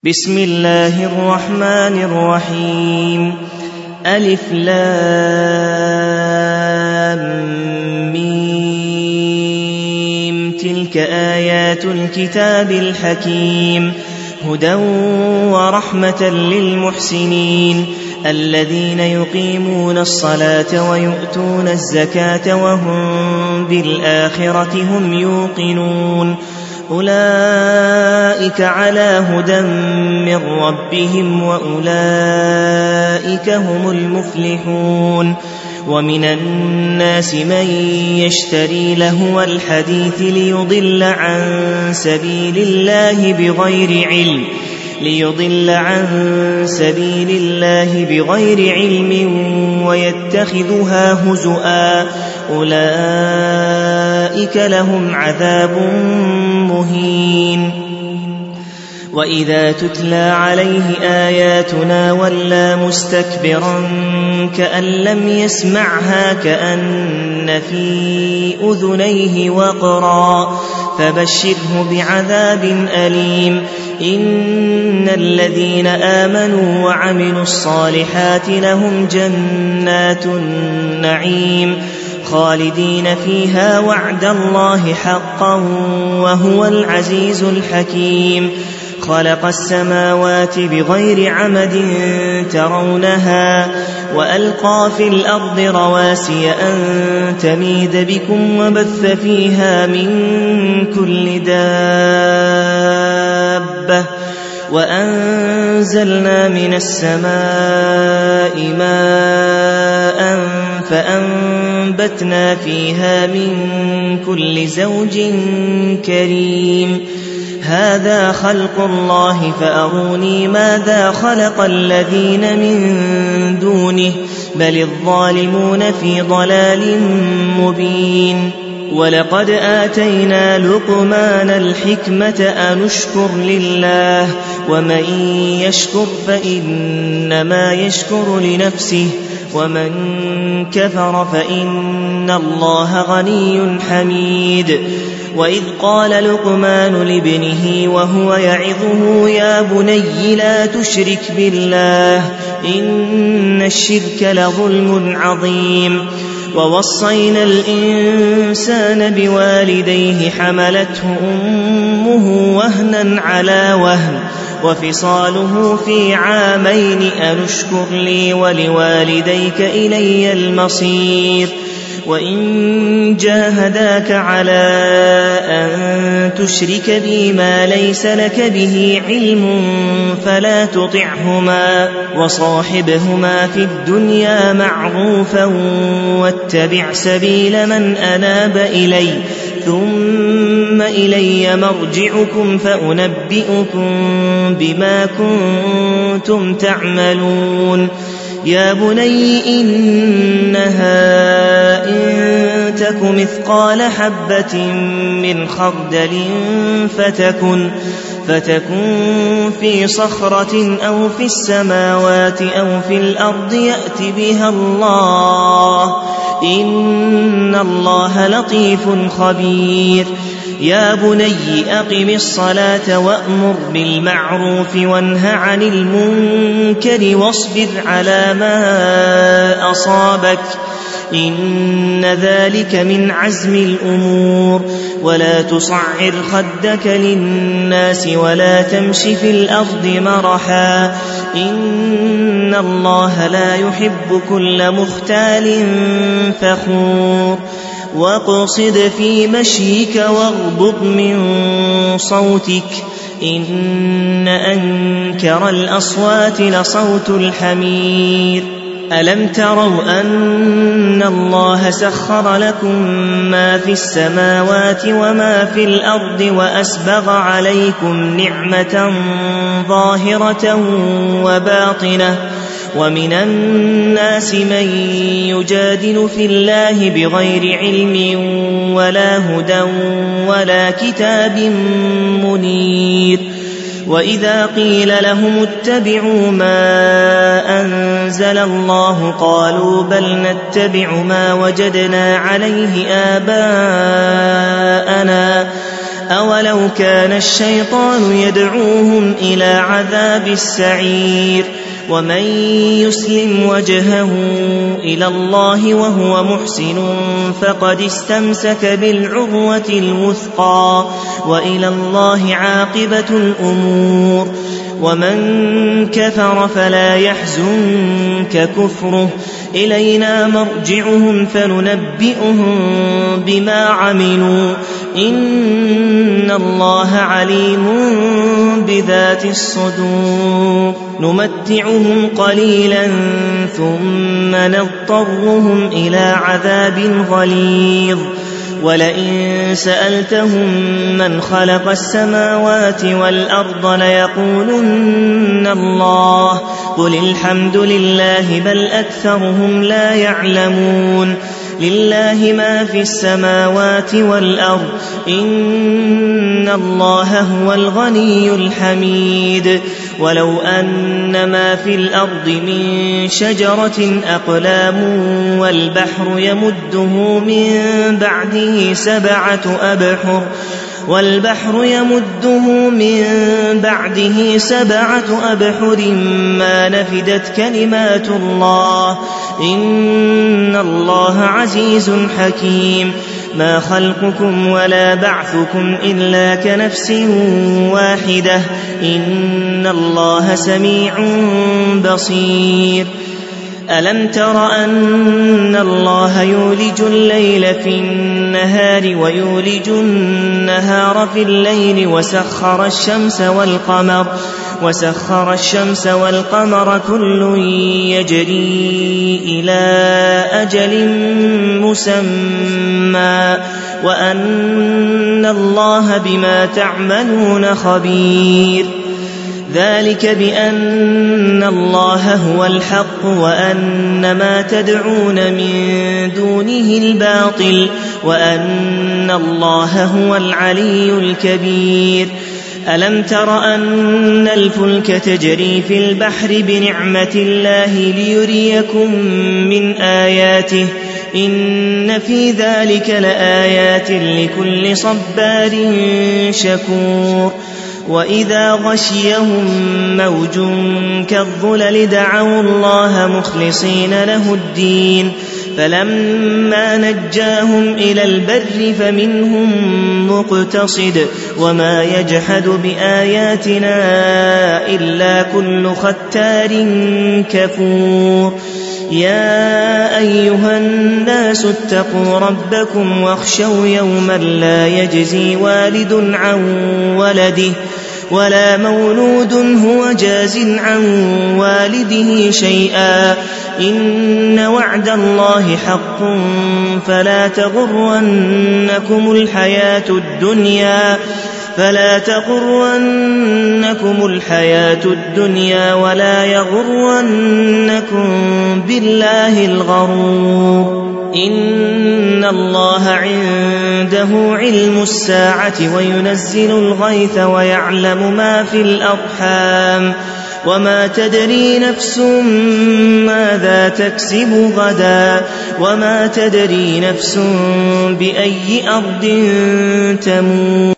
بسم الله الرحمن الرحيم. ألف لام ميم. تلك آيات الكتاب الحكيم، هدى ورحمة للمحسنين الذين يقيمون الصلاة ويؤتون الزكاة وهم بالآخرة هم يوقنون. أولئك على هدى من ربهم وأولئك هم المفلحون. ومن الناس من يشتري لهو الحديث ليضل عن سبيل الله بغير علم ويتخذها هزؤا، أولئك لهم عذاب مهين. وإذا تتلى عليه آياتنا ولى مستكبرا كأن لم يسمعها كأن في أذنيه وقرا، فبشره بعذاب أليم. إن الذين آمنوا وعملوا الصالحات لهم جنات النعيم خالدين فيها وعد الله حقا وهو العزيز الحكيم. خلق السماوات بغير عمد ترونها وألقى في الأرض رواسي أن تميد بكم وبث فيها من كل دابة، وأنزلنا من السماء ماء فأنبتنا فيها من كل زوج كريم. هذا خلق الله فأروني ماذا خلق الذين من دونه بل الظالمون في ضلال مبين. ولقد آتينا لقمان الحكمة أن اشكر لله ومن يشكر فإنما يشكر لنفسه ومن كفر فإن الله غني حميد. وإذ قال لقمان لابنه وهو يعظه يا بني لا تشرك بالله إن الشرك لظلم عظيم. ووصينا الإنسان بوالديه حملته أمه وهنا على وهن وفصاله في عامين أن اشكر لي ولوالديك إلي المصير. وإن جاهداك على أن تشرك بي ما ليس لك به علم فلا تطعهما وصاحبهما في الدنيا معروفا واتبع سبيل من أناب إلي ثم إلي مرجعكم فأنبئكم بما كنتم تعملون. يا بني إنها إن تك مثقال حبة من خردل فتكن في صخرة أو في السماوات أو في الأرض يأت بها الله إن الله لطيف خبير. يا بني أقم الصلاة وأمر بالمعروف وانه عن المنكر واصبر على ما أصابك إن ذلك من عزم الأمور. ولا تصعر خدك للناس ولا تمش في الأرض مرحا إن الله لا يحب كل مختال فخور. واقصد في مشيك واغضض من صوتك إن أنكر الأصوات لصوت الحمير. ألم تروا أن الله سخر لكم ما في السماوات وما في الأرض وأسبغ عليكم نعمة ظاهرة وباطنة ومن الناس من يجادل في الله بغير علم ولا هدى ولا كتاب منير. وإذا قيل لهم اتبعوا ما أنزل الله قالوا بل نتبع ما وجدنا عليه آباءنا أولو كان الشيطان يدعوهم إلى عذاب السعير ومن يسلم وجهه إلى الله وهو محسن فقد استمسك بالعروة الوثقى وإلى الله عاقبة الأمور ومن كفر فلا يحزنك كفره إلينا مرجعهم فننبئهم بما عملوا إن الله عليم بذات الصدور نمتعهم قليلا ثم نضطرهم إلى عذاب غليظ ولئن سألتهم من خلق السماوات والأرض ليقولن الله قل الحمد لله بل أكثرهم لا يعلمون لله ما في السماوات والأرض إن الله هو الغني الحميد ولو أن ما في الأرض من شجرة أقلام والبحر يمده من بعده سبعة أبحر ما نفدت كلمات الله إن الله عزيز حكيم ما خلقكم ولا بعثكم إلا كنفس واحدة إن الله سميع بصير ألم تر أن الله يولج الليل في النهار ويولج النهار في الليل وسخر الشمس والقمر كل يجري إلى أجل مسمى وأن الله بما تعملون خبير ذلك بأن الله هو الحق وأن ما تدعون من دونه الباطل وأن الله هو العلي الكبير ألم تر أن الفلك تجري في البحر بنعمة الله ليريكم من آياته إن في ذلك لآيات لكل صبار شكور وإذا غشيهم موج كالظلل دعوا الله مخلصين له الدين فلما نجاهم إلى البر فمنهم مقتصد وما يجحد بآياتنا إلا كل ختار كفور يا أيها الناس اتقوا ربكم واخشوا يوما لا يجزي والد عن ولده ولا مولود هو جاز عن والده شيئا إن وعد الله حق فلا تغرنكم الحياة الدنيا ولا يغرنكم بالله الغرور إن الله عنده علم الساعة وينزل الغيث ويعلم ما في الأرحام وما تدري نفس ماذا تكسب غدا وما تدري نفس بأي أرض تموت